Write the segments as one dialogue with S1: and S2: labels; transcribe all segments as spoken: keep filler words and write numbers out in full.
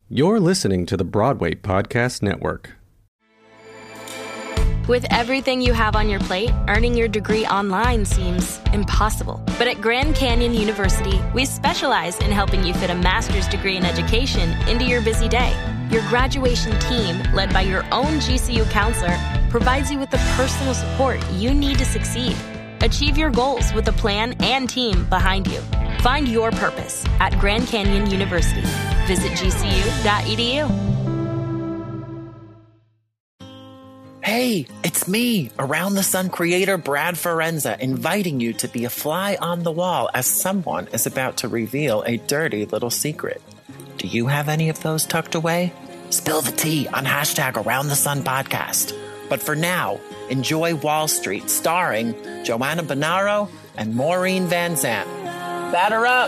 S1: You're listening to the Broadway Podcast Network.
S2: With everything you have on your plate, earning your degree online seems impossible. But at Grand Canyon University, we specialize in helping you fit a master's degree in education into your busy day. Your graduation team, led by your own G C U counselor, provides you with the personal support you need to succeed. Achieve your goals with a plan and team behind you. Find your purpose at Grand Canyon University. Visit g c u dot e d u.
S3: Hey, it's me, Around the Sun creator Brad Forenza, inviting you to be a fly on the wall as someone is about to reveal a dirty little secret. Do you have any of those tucked away? Spill the tea on hashtag Around the Sun podcast. But for now, enjoy Wall Street, starring Joanna Bonaro and Maureen Van Zandt. Batter up!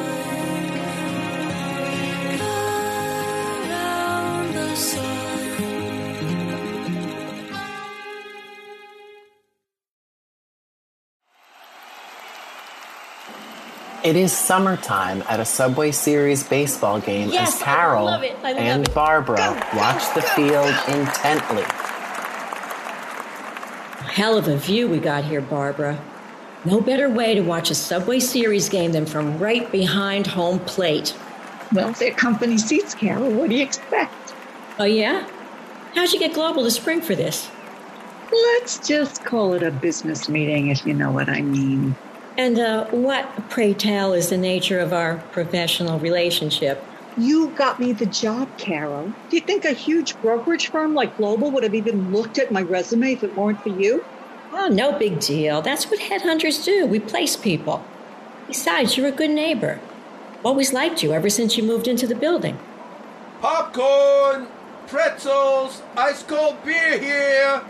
S3: It is summertime at a Subway Series baseball game
S4: yes,
S3: as Carol
S4: I love it. I love
S3: and
S4: it.
S3: Barbara
S4: Go,
S3: watch
S4: go,
S3: the
S4: go,
S3: field
S4: go.
S3: intently.
S4: Hell of a view we got here, Barbara. No better way to watch a Subway Series game than from right behind home plate.
S5: Well, they're company seats, Carol. What do you expect?
S4: Oh, yeah? How'd you get Global to spring for this?
S5: Let's just call it a business meeting, if you know what I mean.
S4: And uh, what, pray tell, is the nature of our professional relationship?
S5: You got me the job, Carol. Do you think a huge brokerage firm like Global would have even looked at my resume if it weren't for you?
S4: Oh, no big deal. That's what headhunters do. We place people. Besides, you're a good neighbor. Always liked you ever since you moved into the building.
S6: Popcorn, pretzels, ice cold beer here.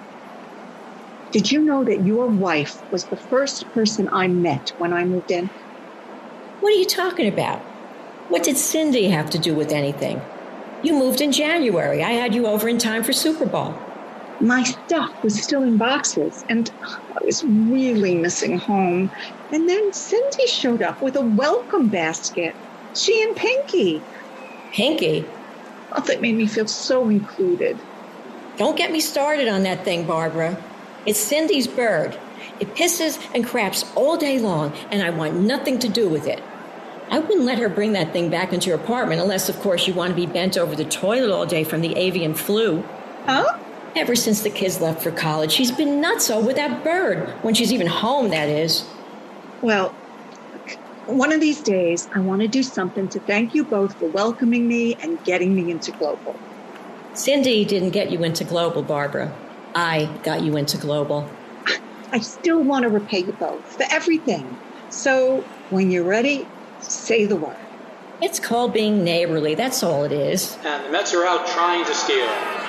S5: Did you know that your wife was the first person I met when I moved in?
S4: What are you talking about? What did Cindy have to do with anything? You moved in January. I had you over in time for Super Bowl.
S5: My stuff was still in boxes, and I was really missing home. And then Cindy showed up with a welcome basket. She and Pinky.
S4: Pinky?
S5: Oh, that made me feel so included.
S4: Don't get me started on that thing, Barbara. It's Cindy's bird. It pisses and craps all day long, and I want nothing to do with it. I wouldn't let her bring that thing back into your apartment unless, of course, you want to be bent over the toilet all day from the avian flu.
S5: Huh?
S4: Ever since the kids left for college, she's been nutso with that bird, when she's even home, that is.
S5: Well, one of these days, I want to do something to thank you both for welcoming me and getting me into Global.
S4: Cindy didn't get you into Global, Barbara. I got you into Global.
S5: I still want to repay you both for everything. So when you're ready, say the word.
S4: It's called being neighborly. That's all it is.
S7: And the Mets are out trying to steal.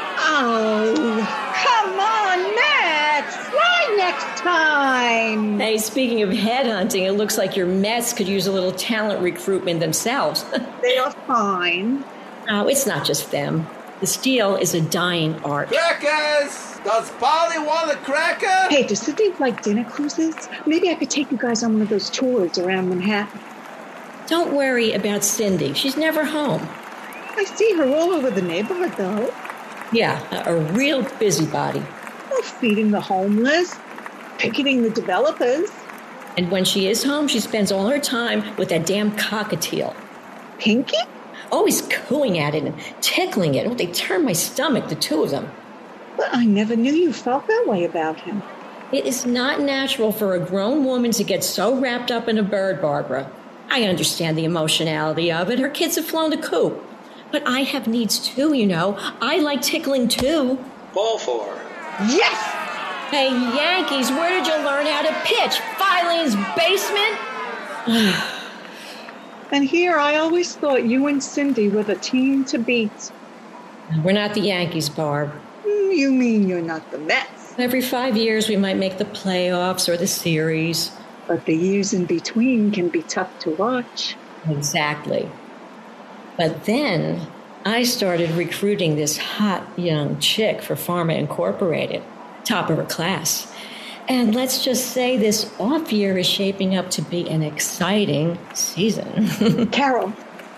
S5: Oh, come on, Mets! Why next time?
S4: Hey, speaking of headhunting, it looks like your Mets could use a little talent recruitment themselves.
S5: They are fine.
S4: Oh, it's not just them. The steal is a dying art.
S6: Crackers! Does Polly want a cracker?
S5: Hey, does Cindy like dinner cruises? Maybe I could take you guys on one of those tours around Manhattan.
S4: Don't worry about Cindy. She's never home.
S5: I see her all over the neighborhood, though.
S4: Yeah, a, a real busybody.
S5: Oh, feeding the homeless, picketing the developers.
S4: And when she is home, she spends all her time with that damn cockatiel.
S5: Pinky?
S4: Always cooing at it and tickling it. Oh, they turn my stomach, the two of them.
S5: But I never knew you felt that way about him.
S4: It is not natural for a grown woman to get so wrapped up in a bird, Barbara. I understand the emotionality of it. Her kids have flown the coop. But I have needs too, you know. I like tickling too.
S7: Ball four.
S5: Yes!
S4: Hey, Yankees, where did you learn how to pitch? Filene's basement?
S5: And here I always thought you and Cindy were the team to beat.
S4: We're not the Yankees, Barb.
S5: You mean you're not the Mets?
S4: Every five years we might make the playoffs or the series.
S5: But the years in between can be tough to watch.
S4: Exactly. But then I started recruiting this hot young chick for Pharma Incorporated, top of her class. And let's just say this off year is shaping up to be an exciting season.
S5: Carol,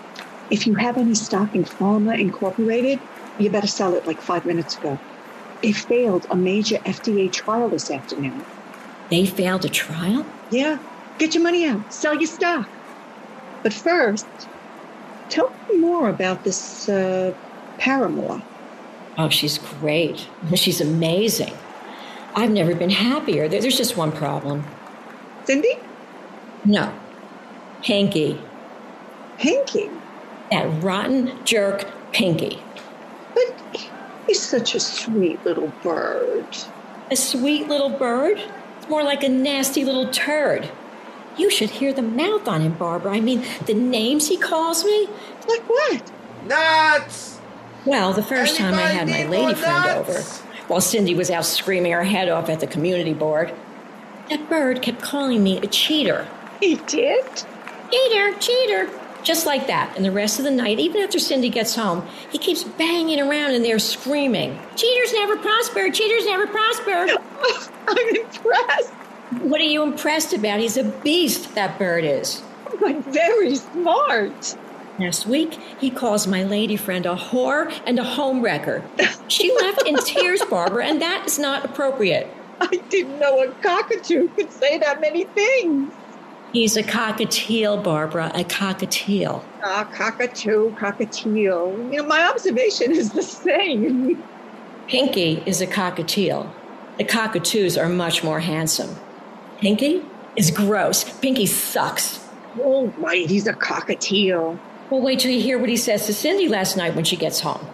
S5: If you have any stock in Pharma Incorporated, you better sell it like five minutes ago. They failed a major F D A trial this afternoon.
S4: They failed a trial?
S5: Yeah. Get your money out. Sell your stock. But first, tell me more about this uh, Paramore.
S4: Oh, she's great. She's amazing. I've never been happier. There's just one problem.
S5: Cindy?
S4: No. Pinky.
S5: Pinky?
S4: That rotten jerk, Pinky.
S5: But he's such a sweet little bird.
S4: A sweet little bird? It's more like a nasty little turd. You should hear the mouth on him, Barbara. I mean, the names he calls me.
S5: Like what?
S6: Nuts!
S4: Well, the first time I had my
S6: Anybody
S4: lady
S6: need
S4: friend
S6: more
S4: over,
S6: nuts?
S4: while Cindy was out screaming her head off at the community board, that bird kept calling me a cheater.
S5: He did?
S4: Cheater, cheater. Just like that. And the rest of the night, even after Cindy gets home, he keeps banging around in there screaming, cheaters never prosper, cheaters never prosper.
S5: I'm impressed.
S4: What are you impressed about? He's a beast, that bird is.
S5: But very smart.
S4: Last week, he calls my lady friend a whore and a homewrecker. She left in tears, Barbara, and that is not appropriate.
S5: I didn't know a cockatoo could say that many things.
S4: He's a cockatiel, Barbara, a cockatiel.
S5: Ah, cockatoo, cockatiel. You know, my observation is the same.
S4: Pinky is a cockatiel. The cockatoos are much more handsome. Pinky is gross. Pinky sucks.
S5: Oh, right, he's a cockatiel.
S4: Well, wait till you hear what he says to Cindy last night when she gets home.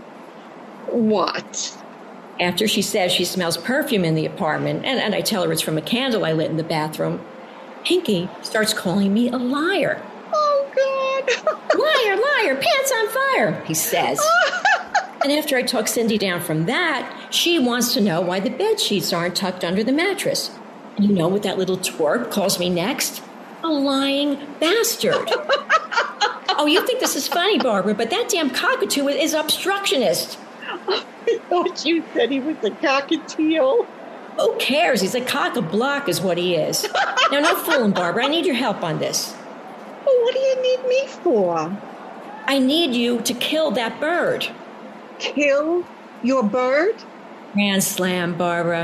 S5: What?
S4: After she says she smells perfume in the apartment, and, and I tell her it's from a candle I lit in the bathroom, Pinky starts calling me a liar.
S5: Oh, God.
S4: Liar, liar, pants on fire, he says. And after I talk Cindy down from that, she wants to know why the bed sheets aren't tucked under the mattress. And you know what that little twerp calls me next? A lying bastard. Oh, you think this is funny, Barbara, but that damn cockatoo is obstructionist.
S5: I thought you said he was a cockatiel.
S4: Who cares? He's a cock-a-block is what he is. Now, no fooling, Barbara. I need your help on this.
S5: Well, what do you need me for?
S4: I need you to kill that bird.
S5: Kill your bird?
S4: Grand slam, Barbara.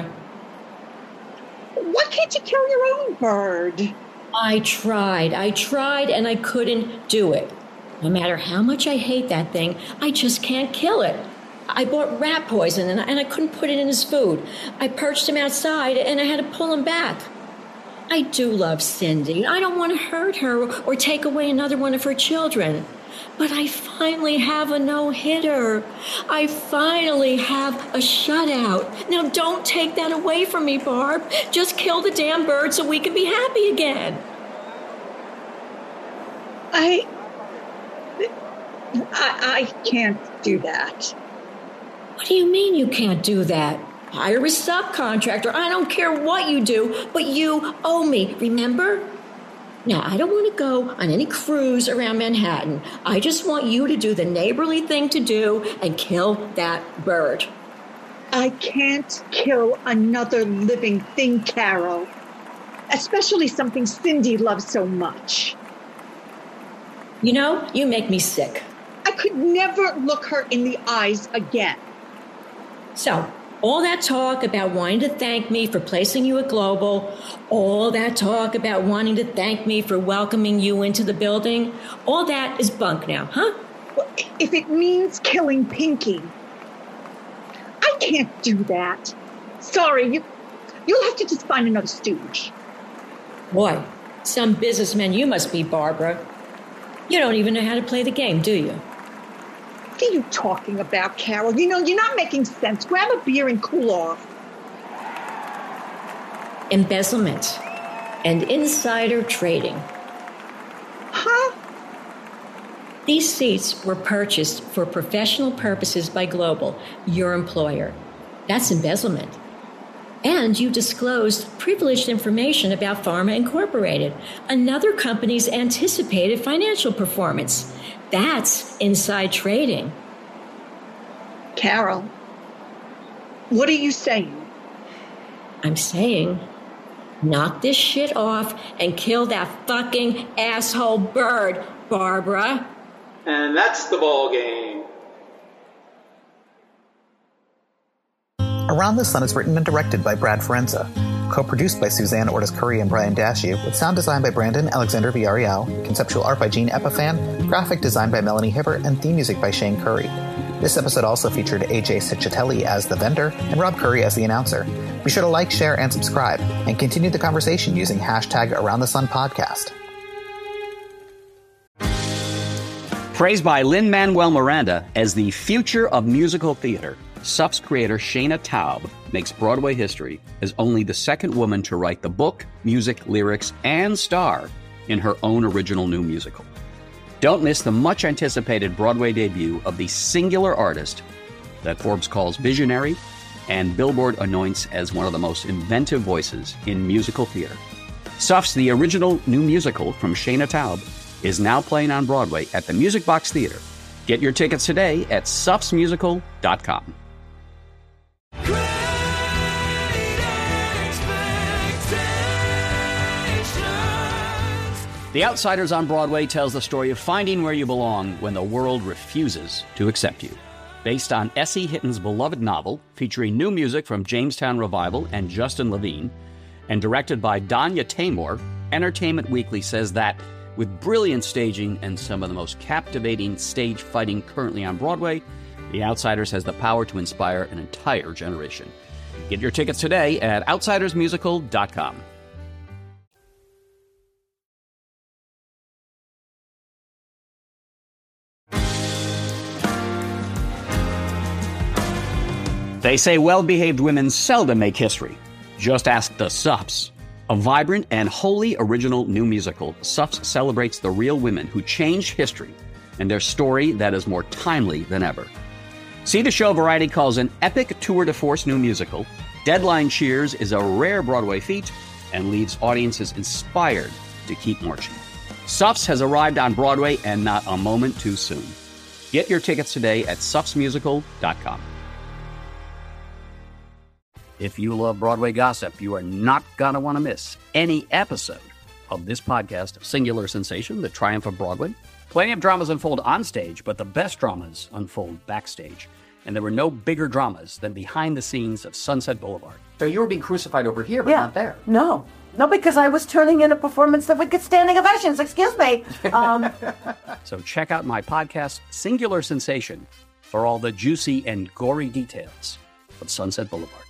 S5: Why can't you kill your own bird?
S4: I tried. I tried, and I couldn't do it. No matter how much I hate that thing, I just can't kill it. I bought rat poison, and I, and I couldn't put it in his food. I perched him outside, and I had to pull him back. I do love Cindy. I don't want to hurt her or take away another one of her children. But I finally have a no-hitter. I finally have a shutout. Now, don't take that away from me, Barb. Just kill the damn bird so we can be happy again.
S5: I... I, I can't do that.
S4: What do you mean you can't do that? Hire a subcontractor. I don't care what you do, but you owe me, remember? Now, I don't want to go on any cruise around Manhattan. I just want you to do the neighborly thing to do and kill that bird.
S5: I can't kill another living thing, Carol. Especially something Cindy loves so much.
S4: You know, you make me sick.
S5: I could never look her in the eyes again.
S4: So, all that talk about wanting to thank me for placing you at Global, all that talk about wanting to thank me for welcoming you into the building, all that is bunk now, huh?
S5: Well, if it means killing Pinky, I can't do that. Sorry, you, you'll have to just find another stooge.
S4: Boy, some businessman you must be, Barbara. You don't even know how to play the game, do you?
S5: What are you talking about, Carol? You know, you're not making sense. Grab a beer and cool off.
S4: Embezzlement and insider trading.
S5: Huh?
S4: These seats were purchased for professional purposes by Global, your employer. That's embezzlement. And you disclosed privileged information about Pharma Incorporated, another company's anticipated financial performance. That's inside trading.
S5: Carol, what are you saying?
S4: I'm saying, knock this shit off and kill that fucking asshole bird, Barbara.
S7: And that's the ball game.
S8: Around the Sun is written and directed by Brad Ferenza, co-produced by Suzanne Ortiz-Curry and Brian Dashiu, with sound design by Brandon Alexander Villarreal, conceptual art by Gene Epiphan, graphic design by Melanie Hibbert, and theme music by Shane Curry. This episode also featured A J Ciccitelli as the vendor and Rob Curry as the announcer. Be sure to like, share, and subscribe, and continue the conversation using hashtag Around the Sun Podcast.
S9: Praised by Lin-Manuel Miranda as the future of musical theater, S U F's creator Shana Taub makes Broadway history as only the second woman to write the book, music, lyrics, and star in her own original new musical. Don't miss the much-anticipated Broadway debut of the singular artist that Forbes calls visionary and Billboard anoints as one of the most inventive voices in musical theater. S U F's The Original New Musical from Shana Taub is now playing on Broadway at the Music Box Theater. Get your tickets today at sufs musical dot com. The Outsiders on Broadway tells the story of finding where you belong when the world refuses to accept you. Based on S E Hitton's beloved novel, featuring new music from Jamestown Revival and Justin Levine, and directed by Danya Taymor, Entertainment Weekly says that, with brilliant staging and some of the most captivating stage fighting currently on Broadway, The Outsiders has the power to inspire an entire generation. Get your tickets today at outsiders musical dot com. They say well-behaved women seldom make history. Just ask the S U Fs. A vibrant and wholly original new musical, S U Fs celebrates the real women who changed history and their story that is more timely than ever. See the show Variety calls an epic tour de force new musical. Deadline cheers is a rare Broadway feat and leaves audiences inspired to keep marching. S U Fs has arrived on Broadway and not a moment too soon. Get your tickets today at sufs musical dot com. If you love Broadway gossip, you are not going to want to miss any episode of this podcast, Singular Sensation, The Triumph of Broadway. Plenty of dramas unfold on stage, but the best dramas unfold backstage. And there were no bigger dramas than behind the scenes of Sunset Boulevard. So you were being crucified over here, but
S10: yeah.
S9: not there.
S10: No. No, because I was turning in a performance that would get standing ovations. Excuse me. Um,
S9: so check out my podcast, Singular Sensation, for all the juicy and gory details of Sunset Boulevard.